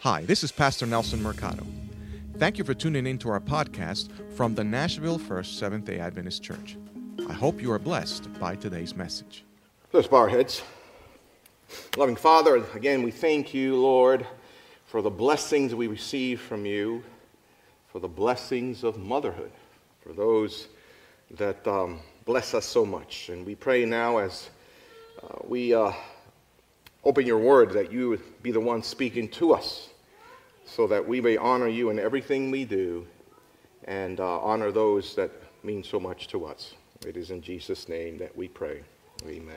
Hi, this is Pastor Nelson Mercado. Thank you for tuning in to our podcast from the Nashville First Seventh-day Adventist Church. I hope you are blessed by today's message. Let's bow our heads. Loving Father, again, we thank you, Lord, for the blessings we receive from you, for the blessings of motherhood, for those that bless us so much. And we pray now as we open your word that you would be the one speaking to us, so that we may honor you in everything we do and honor those that mean so much to us. It is in Jesus' name that we pray. Amen.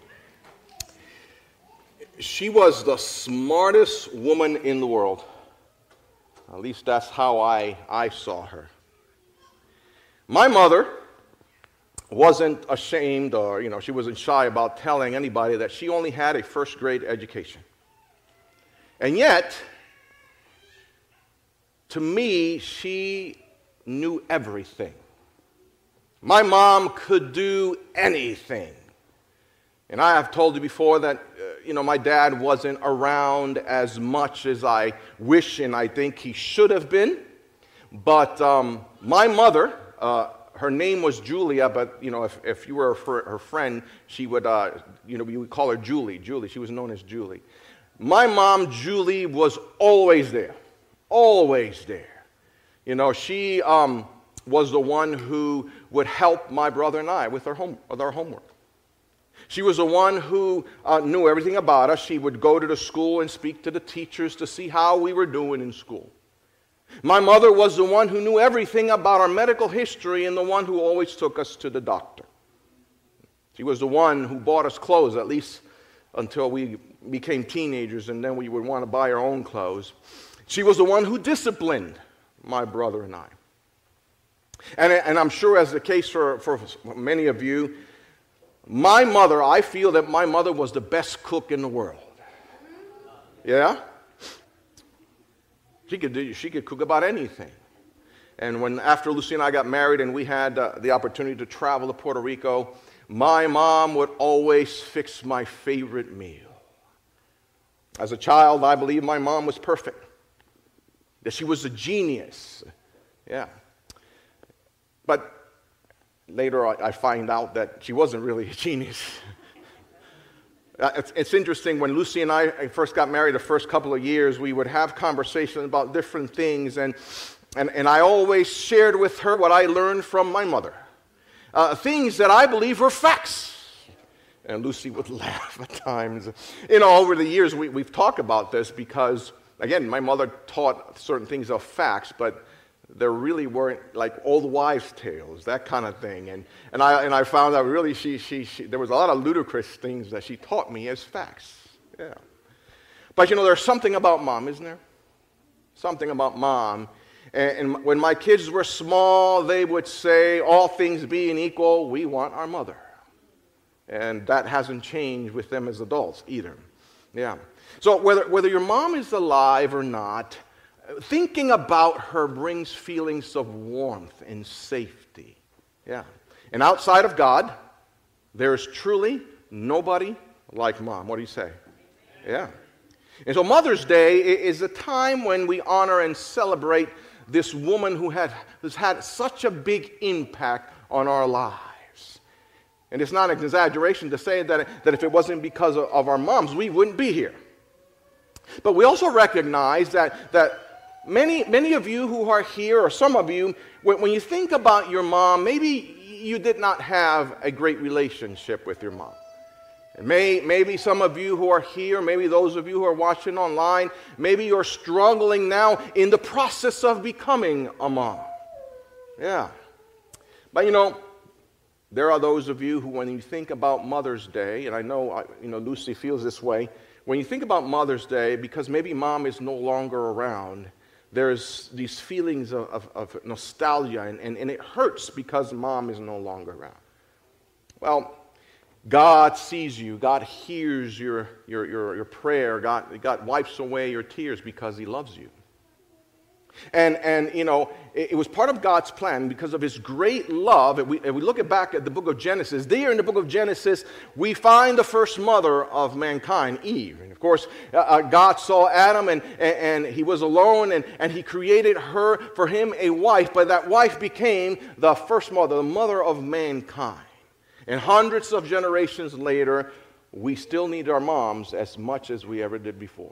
She was the smartest woman in the world. At least that's how I saw her. My mother wasn't ashamed or, she wasn't shy about telling anybody that she only had a first-grade education. And yet, to me, she knew everything. My mom could do anything. And I have told you before that, my dad wasn't around as much as I wish and I think he should have been. But my mother, her name was Julia, but, if you were her friend, she would, we would call her Julie. She was known as Julie. My mom, Julie, was always there. Always there. She was the one who would help my brother and I with our homework. She was the one who knew everything about us. She would go to the school and speak to the teachers to see how we were doing in school. My mother was the one who knew everything about our medical history and the one who always took us to the doctor. She was the one who bought us clothes, at least until we became teenagers, and then we would want to buy our own clothes. She was the one who disciplined my brother and I. And I'm sure, as the case for many of you, I feel that my mother was the best cook in the world. Yeah? She could cook about anything. And after Lucy and I got married and we had the opportunity to travel to Puerto Rico, my mom would always fix my favorite meal. As a child, I believe my mom was perfect, that she was a genius. Yeah. But later I find out that she wasn't really a genius. It's interesting, when Lucy and I first got married, the first couple of years, we would have conversations about different things, and I always shared with her what I learned from my mother. Things that I believe were facts. And Lucy would laugh at times. Over the years, we've talked about this because, again, my mother taught certain things of facts, but there really weren't like old wives' tales, that kind of thing. And I found out really there was a lot of ludicrous things that she taught me as facts. Yeah. But there's something about mom, isn't there? Something about mom. And when my kids were small, they would say, all things being equal, we want our mother. And that hasn't changed with them as adults either. Yeah. So whether your mom is alive or not, thinking about her brings feelings of warmth and safety. Yeah. And outside of God, there is truly nobody like mom. What do you say? Yeah. And so Mother's Day is a time when we honor and celebrate this woman who's had such a big impact on our lives. And it's not an exaggeration to say that if it wasn't because of our moms, we wouldn't be here. But we also recognize that many of you who are here, or some of you, when you think about your mom, maybe you did not have a great relationship with your mom. And maybe some of you who are here, maybe those of you who are watching online, maybe you're struggling now in the process of becoming a mom. Yeah. But there are those of you who, when you think about Mother's Day, and I know Lucy feels this way, when you think about Mother's Day, because maybe mom is no longer around, there's these feelings of nostalgia, and it hurts because mom is no longer around. Well, God sees you. God hears your prayer. God wipes away your tears because he loves you. And you know, it was part of God's plan because of his great love. And we look back at the book of Genesis. There in the book of Genesis, we find the first mother of mankind, Eve. And of course, God saw Adam and he was alone and he created her for him a wife. But that wife became the first mother, the mother of mankind. And hundreds of generations later, we still need our moms as much as we ever did before.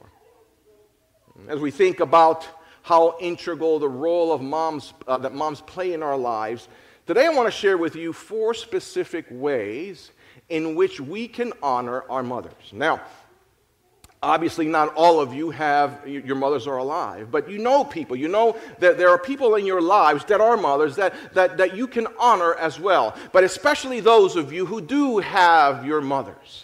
As we think about how integral the role of moms that moms play in our lives, today I want to share with you 4 specific ways in which we can honor our mothers. Now, obviously not all of you have, your mothers are alive, but you know people. You know that there are people in your lives that are mothers that you can honor as well. But especially those of you who do have your mothers.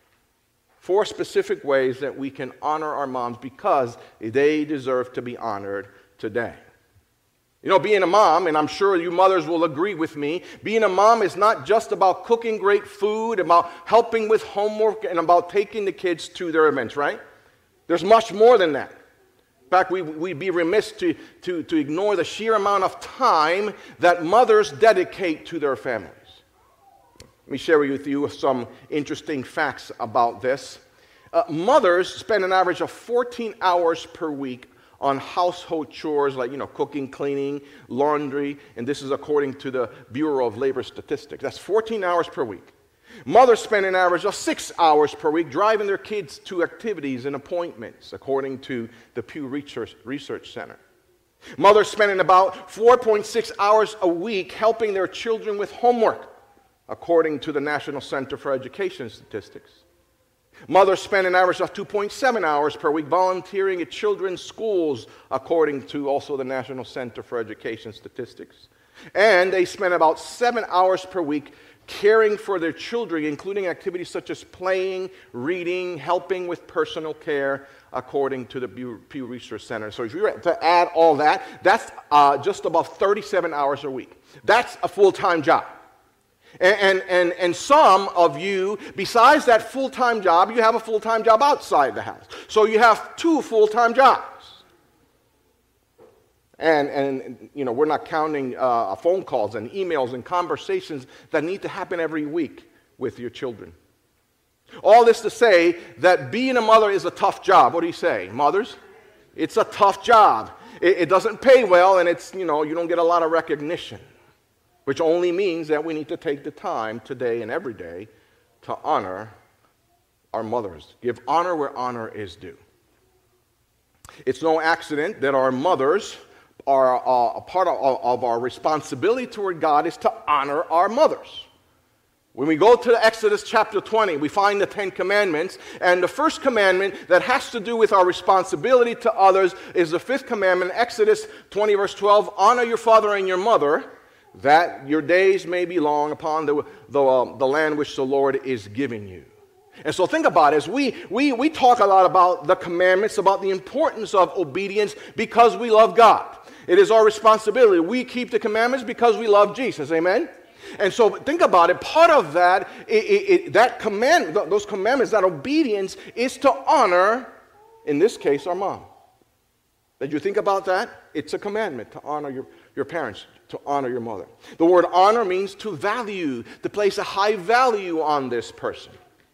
4 specific ways that we can honor our moms because they deserve to be honored today. You know, being a mom, and I'm sure you mothers will agree with me, being a mom is not just about cooking great food, about helping with homework, and about taking the kids to their events, right? There's much more than that. In fact, we'd be remiss to ignore the sheer amount of time that mothers dedicate to their families. Let me share with you some interesting facts about this. Mothers spend an average of 14 hours per week on household chores like, cooking, cleaning, laundry, and this is according to the Bureau of Labor Statistics. That's 14 hours per week. Mothers spend an average of 6 hours per week driving their kids to activities and appointments, according to the Pew Research Center. Mothers spend about 4.6 hours a week helping their children with homework, according to the National Center for Education Statistics. Mothers spend an average of 2.7 hours per week volunteering at children's schools, according to also the National Center for Education Statistics. And they spend about 7 hours per week caring for their children, including activities such as playing, reading, helping with personal care, according to the Pew Research Center. So if you were to add all that, that's just about 37 hours a week. That's a full-time job. And some of you, besides that full-time job, you have a full-time job outside the house. So you have 2 full-time jobs. And we're not counting phone calls and emails and conversations that need to happen every week with your children. All this to say that being a mother is a tough job. What do you say, mothers? It's a tough job. It doesn't pay well, and it's, you don't get a lot of recognition. Which only means that we need to take the time today and every day to honor our mothers. Give honor where honor is due. It's no accident that our mothers are a part of our responsibility toward God is to honor our mothers. When we go to Exodus chapter 20, we find the 10 Commandments, and the first commandment that has to do with our responsibility to others is the 5th commandment, Exodus 20, verse 12, honor your father and your mother, that your days may be long upon the land which the Lord is giving you. And so think about it. As we talk a lot about the commandments, about the importance of obedience because we love God. It is our responsibility. We keep the commandments because we love Jesus. Amen? And so think about it. Part of that, those commandments, that obedience is to honor, in this case, our mom. Did you think about that? It's a commandment to honor your parents, to honor your mother. The word honor means to value, to place a high value on this person.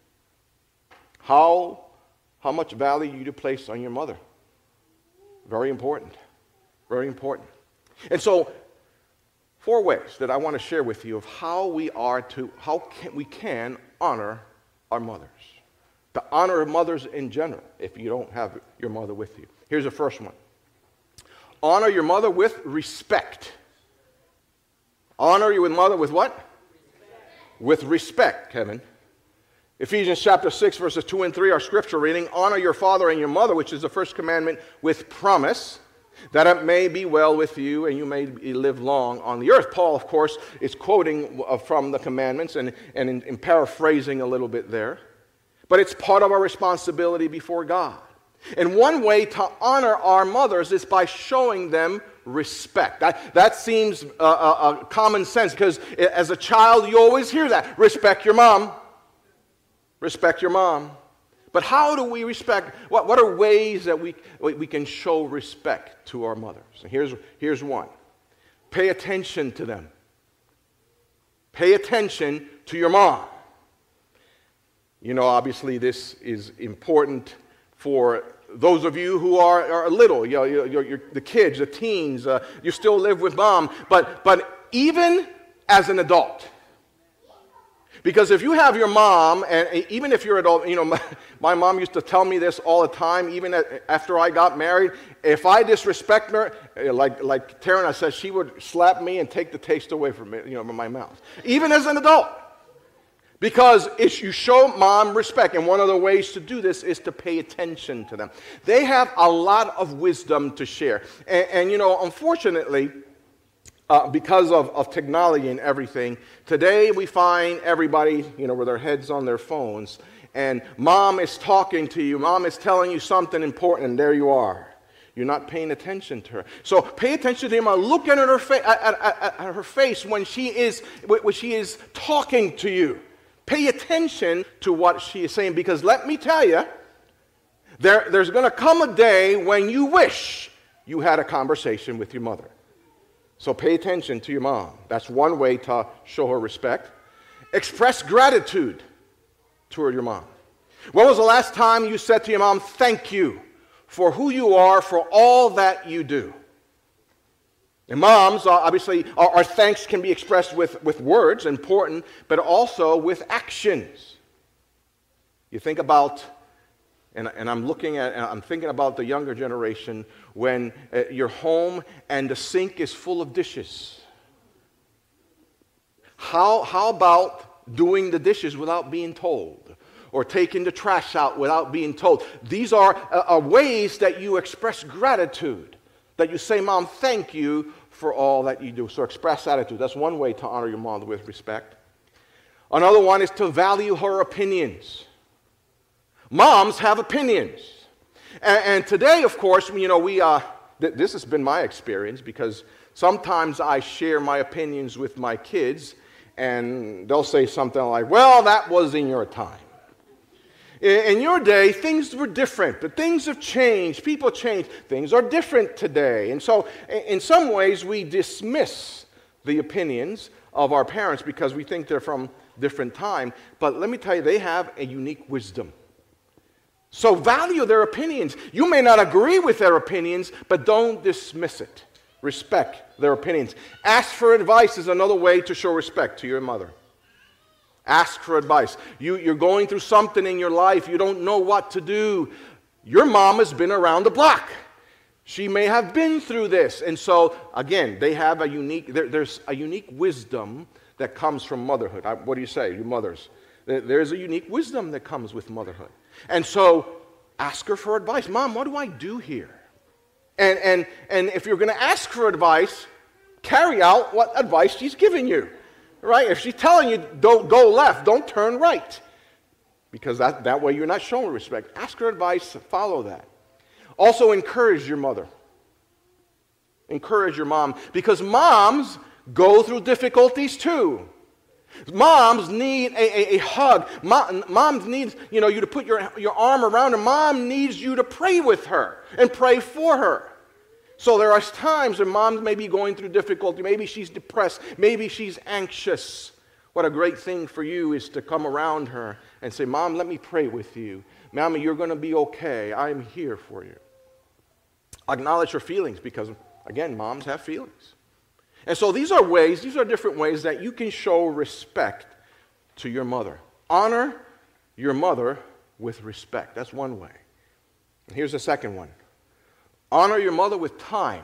How much value do you place on your mother? Very important. Very important. And so, 4 ways that I want to share with you of how we can honor our mothers. To honor mothers in general, if you don't have your mother with you. Here's the first one. Honor your mother with respect. Honor your mother with what? Respect. With respect, Kevin. Ephesians chapter 6, verses 2 and 3, our scripture reading. Honor your father and your mother, which is the first commandment, with promise, that it may be well with you and you may live long on the earth. Paul, of course, is quoting from the commandments and in paraphrasing a little bit there. But it's part of our responsibility before God. And one way to honor our mothers is by showing them respect. That seems common sense because as a child you always hear that. Respect your mom. Respect your mom. But how do we respect? What are ways that we can show respect to our mothers? And here's one. Pay attention to them. Pay attention to your mom. You know, obviously this is important for those of you who are little, you're the kids, the teens, you still live with mom. But even as an adult, because if you have your mom, and even if you're an adult, you know, my mom used to tell me this all the time, even after I got married. If I disrespect her, like Taryn said, she would slap me and take the taste away from me, from my mouth. Even as an adult. Because you show mom respect, and one of the ways to do this is to pay attention to them. They have a lot of wisdom to share. And unfortunately, because of technology and everything, today we find everybody, with their heads on their phones, and mom is talking to you, mom is telling you something important, and there you are. You're not paying attention to her. So pay attention to her. Look at her face when she is talking to you. Pay attention to what she is saying, because let me tell you, there's going to come a day when you wish you had a conversation with your mother. So pay attention to your mom. That's one way to show her respect. Express gratitude toward your mom. When was the last time you said to your mom, thank you for who you are, for all that you do? And moms, obviously, our thanks can be expressed with words, important, but also with actions. You think about, and I'm thinking about the younger generation, when you're home and the sink is full of dishes. How about doing the dishes without being told? Or taking the trash out without being told? These are ways that you express gratitude. That you say, Mom, thank you for all that you do. So express attitude. That's one way to honor your mom with respect. Another one is to value her opinions. Moms have opinions. And today, of course, this has been my experience, because sometimes I share my opinions with my kids, and they'll say something like, well, that was in your time. In your day, things were different, but things have changed. People change. Things are different today. And so, in some ways, we dismiss the opinions of our parents because we think they're from different time. But let me tell you, they have a unique wisdom. So value their opinions. You may not agree with their opinions, but don't dismiss it. Respect their opinions. Ask for advice is another way to show respect to your mother. Ask for advice. You're going through something in your life. You don't know what to do. Your mom has been around the block. She may have been through this. And so, again, they have there's a unique wisdom that comes from motherhood. What do you say, you mothers? There's a unique wisdom that comes with motherhood. And so, ask her for advice. Mom, what do I do here? And if you're going to ask for advice, carry out what advice she's giving you. Right? If she's telling you, don't go left, don't turn right. Because that way you're not showing respect. Ask her advice, follow that. Also, encourage your mother. Encourage your mom. Because moms go through difficulties too. Moms need a hug. Moms need you to put your arm around her. Mom needs you to pray with her and pray for her. So there are times when moms may be going through difficulty. Maybe she's depressed. Maybe she's anxious. What a great thing for you is to come around her and say, Mom, let me pray with you. Mama, you're going to be okay. I'm here for you. Acknowledge her feelings because, again, moms have feelings. And so these are different ways that you can show respect to your mother. Honor your mother with respect. That's one way. And here's the second one. Honor your mother with time.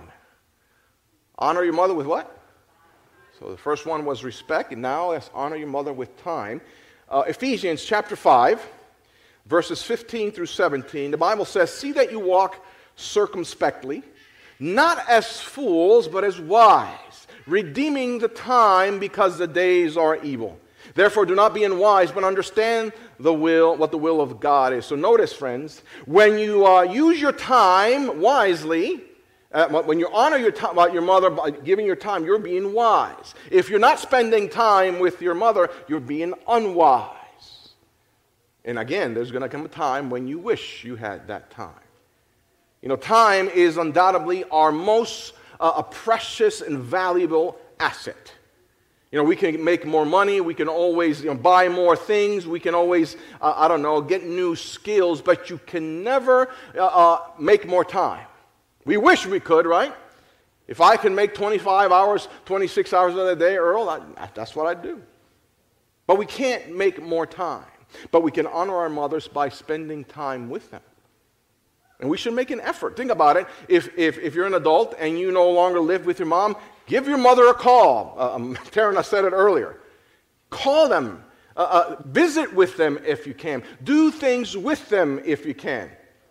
Honor your mother with what? So the first one was respect, and now let's honor your mother with time. Ephesians chapter 5, verses 15 through 17, the Bible says, see that you walk circumspectly, not as fools, but as wise, redeeming the time because the days are evil. Therefore, do not be unwise, but understand what the will of God is. So notice, friends, when you use your time wisely, when you honor your mother by giving your time, you're being wise. If you're not spending time with your mother, you're being unwise. And again, there's going to come a time when you wish you had that time. You know, time is undoubtedly our most precious and valuable asset. You know, we can make more money, we can always buy more things, we can always, get new skills, but you can never make more time. We wish we could, right? If I can make 25 hours, 26 hours of the day, Earl, that's what I'd do. But we can't make more time. But we can honor our mothers by spending time with them. And we should make an effort. Think about it. If you're an adult and you no longer live with your mom, give your mother a call. Taryn, I said it earlier. Call them. Visit with them if you can. Do things with them if you can.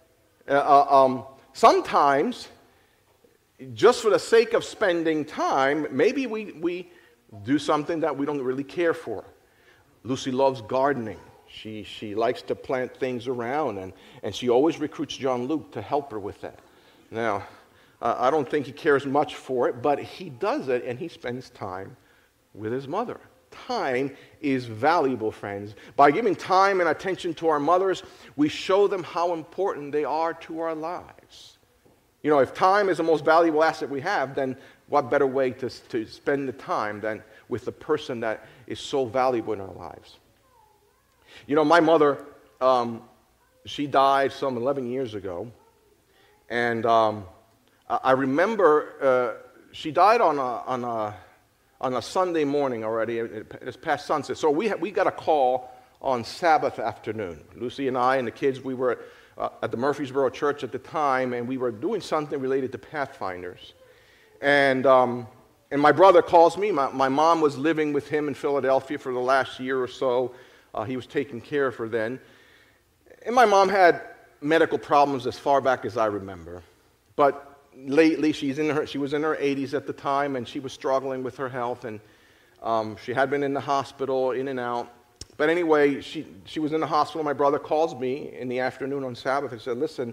Sometimes, just for the sake of spending time, maybe we do something that we don't really care for. Lucy loves gardening. She likes to plant things around, and she always recruits John Luke to help her with that. Now, I don't think he cares much for it, but he does it, and he spends time with his mother. Time is valuable, friends. By giving time and attention to our mothers, we show them how important they are to our lives. You know, if time is the most valuable asset we have, then what better way to spend the time than with the person that is so valuable in our lives? You know, my mother, she died some 11 years ago, and I remember she died on a Sunday morning already. It's past sunset, so we got a call on Sabbath afternoon. Lucy and I and the kids, we were at the Murfreesboro Church at the time, and we were doing something related to Pathfinders. And my brother calls me. My mom was living with him in Philadelphia for the last year or so. He was taking care of her then. And my mom had medical problems as far back as I remember. But lately, she was in her 80s at the time, and she was struggling with her health. And she had been in the hospital, in and out. But anyway, she was in the hospital. My brother calls me in the afternoon on Sabbath and said, listen,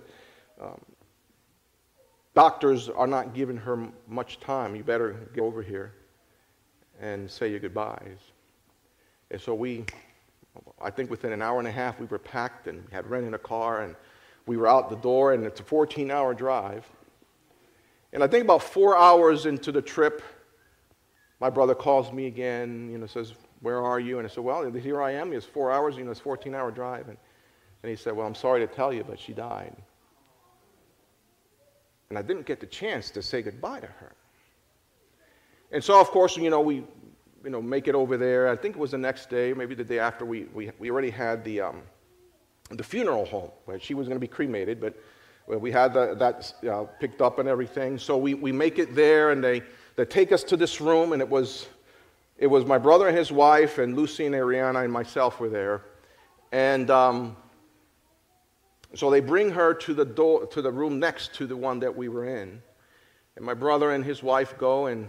doctors are not giving her much time. You better get over here and say your goodbyes. And so I think within an hour and a half, we were packed and had rented a car, and we were out the door, and it's a 14-hour drive. And I think about 4 hours into the trip, my brother calls me again, says, where are you? And I said, well, here I am. It's 4 hours, it's a 14-hour drive. And he said, well, I'm sorry to tell you, but she died. And I didn't get the chance to say goodbye to her. And so, of course, we make it over there. I think it was the next day, maybe the day after, we already had the funeral home where she was going to be cremated, but we had that picked up and everything. So we make it there, and they take us to this room, and it was my brother and his wife, and Lucy and Ariana and myself were there. And so they bring her to the room next to the one that we were in. And my brother and his wife go and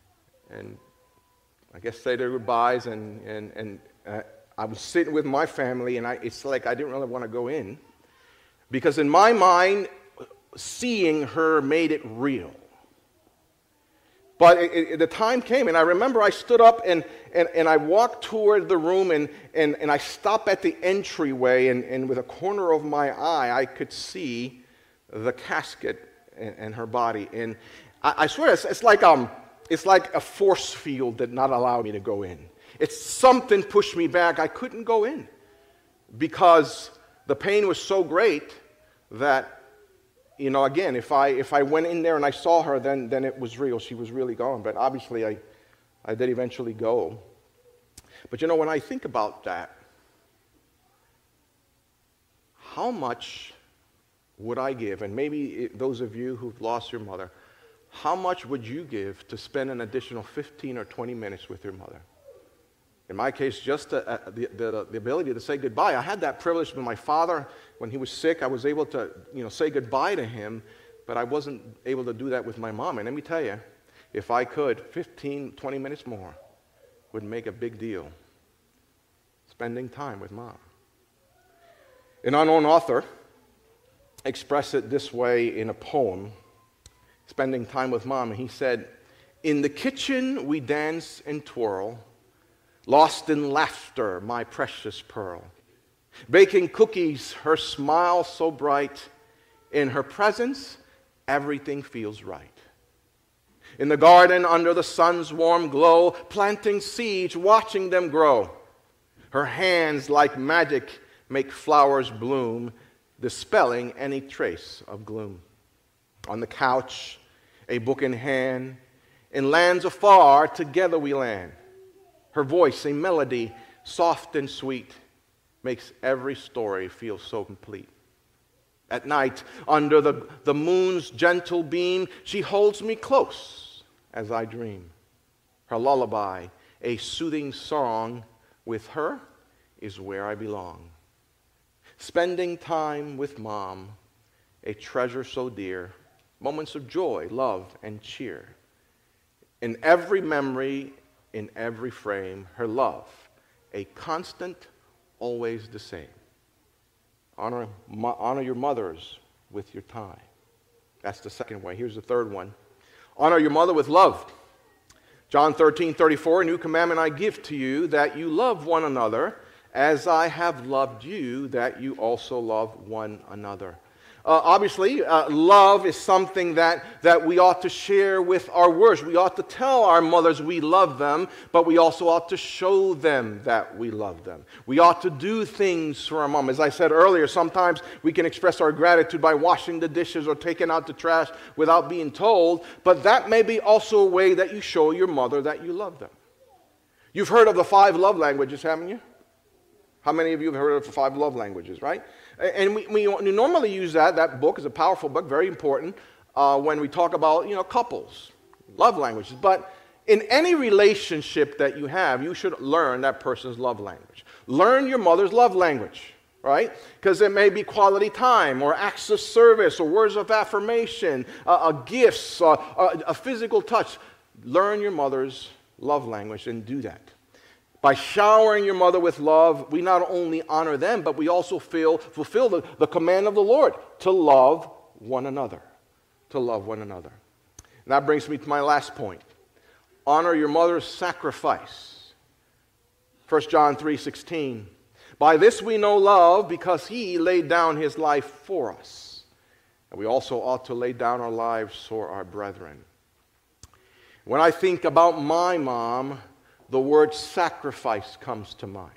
I guess say their goodbyes, and I was sitting with my family, and it's like I didn't really want to go in, because in my mind, seeing her made it real. But the time came, and I remember I stood up and I walked toward the room, and I stopped at the entryway, and with a corner of my eye, I could see the casket and her body. And I swear, it's like a force field that not allowed me to go in. It's something pushed me back. I couldn't go in because the pain was so great that, again, if I went in there and I saw her, then it was real. She was really gone. But obviously, I did eventually go. But when I think about that, how much would I give? And maybe those of you who've lost your mother, how much would you give to spend an additional 15 or 20 minutes with your mother? In my case, just the ability to say goodbye. I had that privilege with my father. When he was sick, I was able to, say goodbye to him, but I wasn't able to do that with my mom. And let me tell you, if I could, 15, 20 minutes more would make a big deal. Spending time with mom. An unknown author expressed it this way in a poem, spending time with mom. And he said, in the kitchen we dance and twirl, lost in laughter, my precious pearl. Baking cookies, her smile so bright. In her presence, everything feels right. In the garden under the sun's warm glow, planting seeds, watching them grow. Her hands like magic make flowers bloom, dispelling any trace of gloom. On the couch, a book in hand, in lands afar, together we land. Her voice, a melody, soft and sweet, makes every story feel so complete. At night, under the moon's gentle beam, she holds me close as I dream. Her lullaby, a soothing song, with her is where I belong. Spending time with Mom, a treasure so dear, moments of joy, love, and cheer. In every memory, in every frame, her love, a constant, always the same. Honor your mothers with your time. That's the second way. Here's the third one. Honor your mother with love. John 13:34, a new commandment I give to you, that you love one another as I have loved you, that you also love one another. Obviously, love is something that we ought to share with our words. We ought to tell our mothers we love them, but we also ought to show them that we love them. We ought to do things for our mom. As I said earlier, sometimes we can express our gratitude by washing the dishes or taking out the trash without being told, but that may be also a way that you show your mother that you love them. You've heard of the 5 love languages, haven't you? How many of you have heard of the 5 love languages, right? And we normally use that book is a powerful book, very important, when we talk about, couples, love languages. But in any relationship that you have, you should learn that person's love language. Learn your mother's love language, right? Because it may be quality time or acts of service or words of affirmation, gifts, a physical touch. Learn your mother's love language and do that. By showering your mother with love, we not only honor them, but we also fulfill the command of the Lord to love one another. To love one another. And that brings me to my last point. Honor your mother's sacrifice. 1 John 3:16. By this we know love, because he laid down his life for us. And we also ought to lay down our lives for our brethren. When I think about my mom, the word sacrifice comes to mind.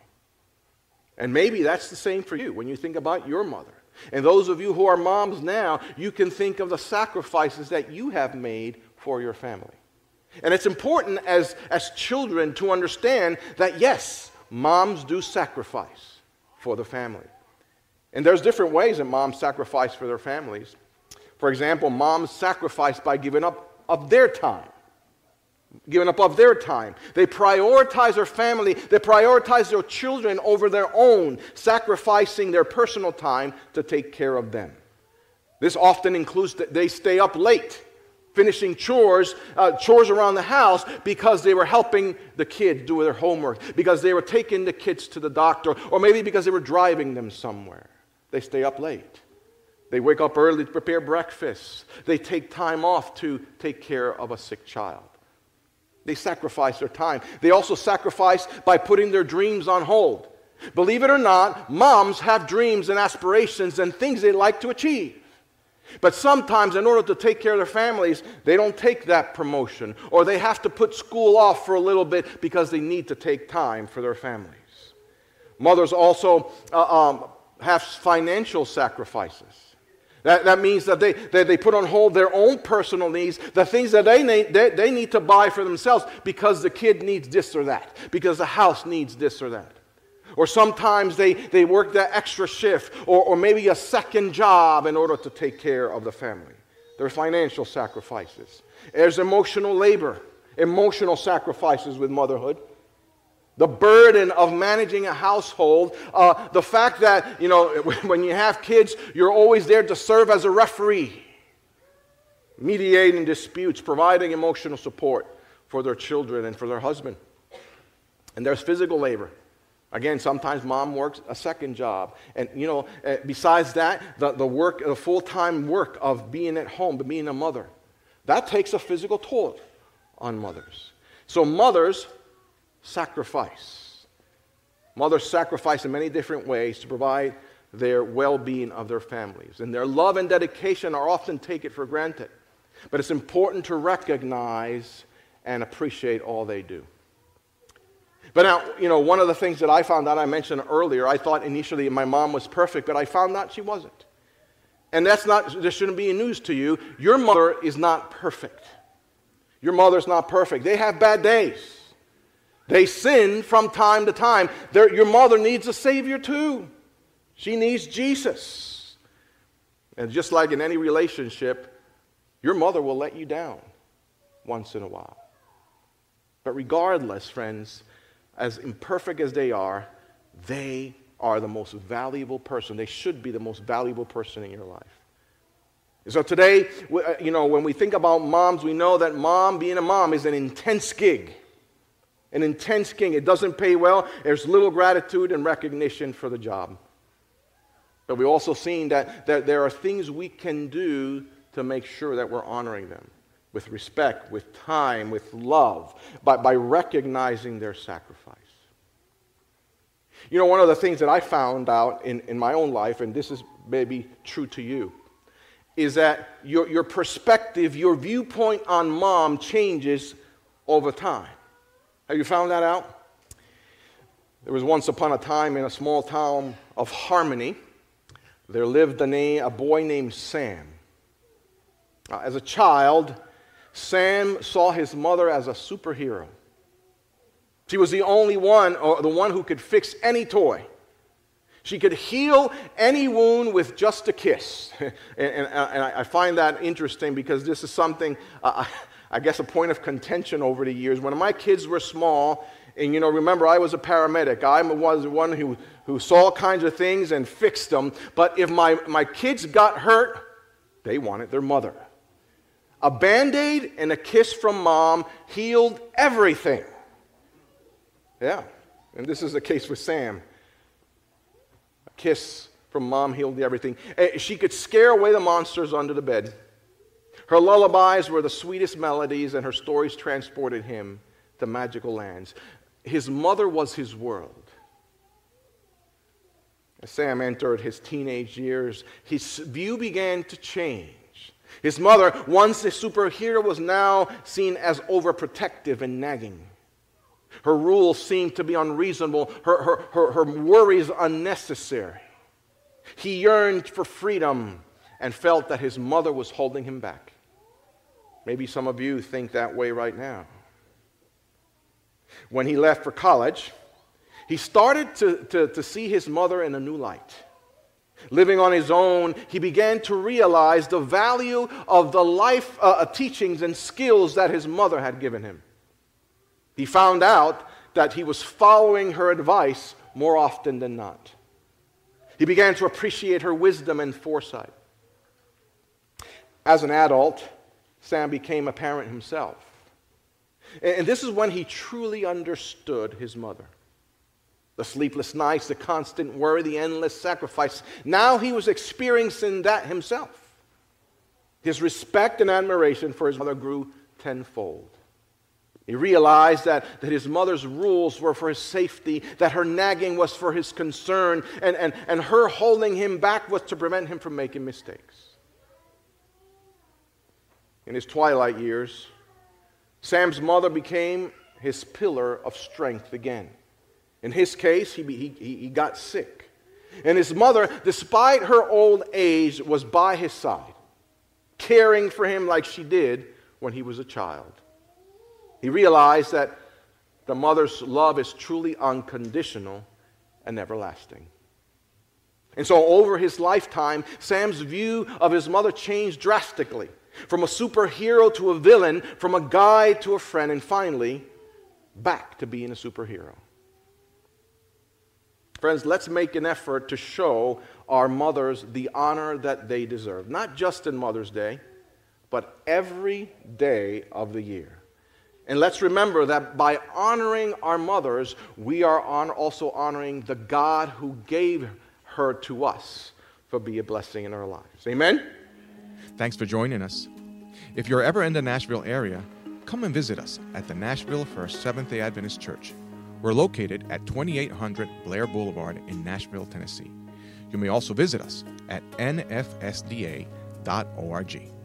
And maybe that's the same for you when you think about your mother. And those of you who are moms now, you can think of the sacrifices that you have made for your family. And it's important as children to understand that, yes, moms do sacrifice for the family. And there's different ways that moms sacrifice for their families. For example, moms sacrifice by giving up of their time. Giving up of their time. They prioritize their family. They prioritize their children over their own, sacrificing their personal time to take care of them. This often includes that they stay up late, finishing chores around the house because they were helping the kids do their homework, because they were taking the kids to the doctor, or maybe because they were driving them somewhere. They stay up late. They wake up early to prepare breakfast. They take time off to take care of a sick child. They sacrifice their time. They also sacrifice by putting their dreams on hold. Believe it or not, moms have dreams and aspirations and things they like to achieve. But sometimes, in order to take care of their families, they don't take that promotion, or they have to put school off for a little bit because they need to take time for their families. Mothers also have financial sacrifices. That means that they put on hold their own personal needs, the things that they need to buy for themselves because the kid needs this or that, because the house needs this or that. Or sometimes they work that extra shift or maybe a second job in order to take care of the family. There are financial sacrifices. There's emotional labor, emotional sacrifices with motherhood. The burden of managing a household, the fact that, when you have kids, you're always there to serve as a referee, mediating disputes, providing emotional support for their children and for their husband. And there's physical labor. Again, sometimes mom works a second job. And, besides that, the full-time work of being at home, being a mother, that takes a physical toll on mothers. So mothers sacrifice. Mothers sacrifice in many different ways to provide their well-being of their families. And their love and dedication are often taken for granted. But it's important to recognize and appreciate all they do. But now, one of the things that I found out, I mentioned earlier, I thought initially my mom was perfect, but I found out she wasn't. And this shouldn't be news to you. Your mother is not perfect. Your mother's not perfect. They have bad days. They sin from time to time. Your mother needs a Savior too. She needs Jesus. And just like in any relationship, your mother will let you down once in a while. But regardless, friends, as imperfect as they are the most valuable person. They should be the most valuable person in your life. So today, when we think about moms, we know that being a mom is an intense gig. An intense gig. It doesn't pay well. There's little gratitude and recognition for the job. But we've also seen that there are things we can do to make sure that we're honoring them with respect, with time, with love, by recognizing their sacrifice. One of the things that I found out in my own life, and this is maybe true to you, is that your perspective, your viewpoint on mom changes over time. Have you found that out? There was once upon a time in a small town of Harmony, there lived a boy named Sam. As a child, Sam saw his mother as a superhero. She was the only one, or the one who could fix any toy. She could heal any wound with just a kiss. and I find that interesting because this is something, I guess, a point of contention over the years. When my kids were small, and remember, I was a paramedic. I was the one who saw all kinds of things and fixed them. But if my kids got hurt, they wanted their mother. A Band-Aid and a kiss from mom healed everything. Yeah, and this is the case with Sam. A kiss from mom healed everything. She could scare away the monsters under the bed. Her lullabies were the sweetest melodies, and her stories transported him to magical lands. His mother was his world. As Sam entered his teenage years, his view began to change. His mother, once a superhero, was now seen as overprotective and nagging. Her rules seemed to be unreasonable, her worries unnecessary. He yearned for freedom and felt that his mother was holding him back. Maybe some of you think that way right now. When he left for college, he started to see his mother in a new light. Living on his own, he began to realize the value of the life teachings and skills that his mother had given him. He found out that he was following her advice more often than not. He began to appreciate her wisdom and foresight. As an adult, Sam became a parent himself. And this is when he truly understood his mother. The sleepless nights, the constant worry, the endless sacrifice. Now he was experiencing that himself. His respect and admiration for his mother grew tenfold. He realized that his mother's rules were for his safety, that her nagging was for his concern, and her holding him back was to prevent him from making mistakes. In his twilight years, Sam's mother became his pillar of strength again. In his case, he got sick. And his mother, despite her old age, was by his side, caring for him like she did when he was a child. He realized that the mother's love is truly unconditional and everlasting. And so over his lifetime, Sam's view of his mother changed drastically. From a superhero to a villain, from a guide to a friend, and finally, back to being a superhero. Friends, let's make an effort to show our mothers the honor that they deserve. Not just in Mother's Day, but every day of the year. And let's remember that by honoring our mothers, we are also honoring the God who gave her to us for be a blessing in our lives. Amen? Thanks for joining us. If you're ever in the Nashville area, come and visit us at the Nashville First Seventh-day Adventist Church. We're located at 2800 Blair Boulevard in Nashville, Tennessee. You may also visit us at nfsda.org.